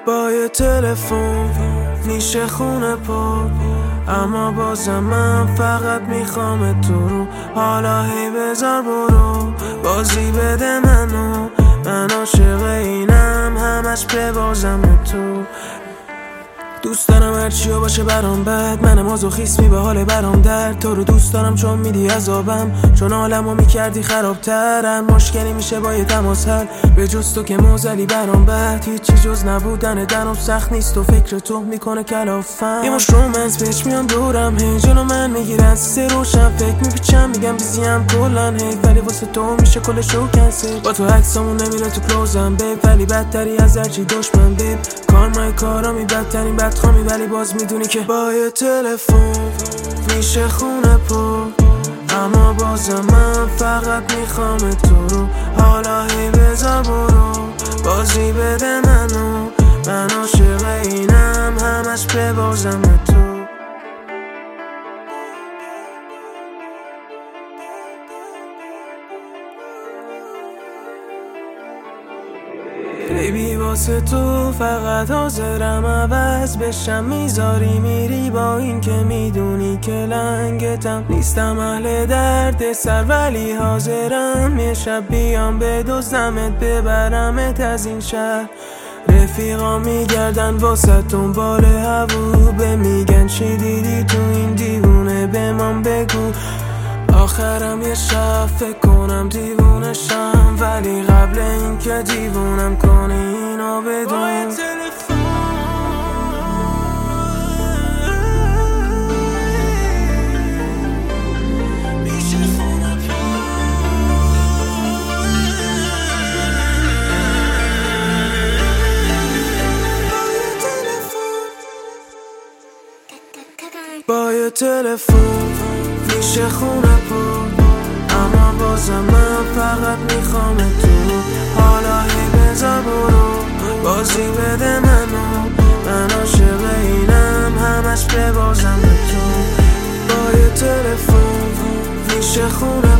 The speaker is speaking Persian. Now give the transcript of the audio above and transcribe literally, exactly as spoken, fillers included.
با یه تلفن میشه خونه پر، اما بازم من فقط میخوام تو رو. حالا هی بذار برو، بازی بده منو، من عاشق اینم همش ببازم تو. دوست دارم هرچیو باشه برام بد، منم مازوخیسمی به حال برام درد. تو رو دوست دارم چون میدی عذابم، چون عالمو میکردی خرابتر. هر مشکلی میشه با یه تماس حل، به جز تو که موزلی برام بد. هیچی جز نبودن درم سخت نیست و فکر تو میکنه کلافم. یه مش رومنس پیچ میان دورم، هی جلو من میگیرن سه روشم. فکر میپیچم میگم بیزیم کلن هی، ولی واسه تو میشه کل شو کنسل. با تو عکسامون نمیره تو کلوزم بیب، ولی بدتری از هرچی دشمن بیب. کار مای کارامی بدترین بدخوامی، ولی باز میدونی که با یه تلفن میشه خونه پر، اما بازم من فقط میخوام تو رو. حالا هی بذار برو، بازی بده منو، من عاشق اینم همش ببازم تو. بیبی واسه تو فقط حاضرم عوض بشم، میذاری میری با این که میدونی که لنگتم. نیستم اهل درد سر ولی حاضرم یه شب بیام بدزدمت ببرمت از این شهر. رفیقا میگردن واسه دنبال هووبه، میگن چی دیدی تو این دیوونه به من بگو. آخرم یه شب فکر کنم دیوونشم، ولی قبل این که دیوونم کنی اینو بدون. با یه تلفن میشه خونه پر، اما بازم من فقط میخوام تو. حالا هی بذار برو، بازی بده منو، من عاشق اینم همش ببازم تو. با یه تلفن میشه خونه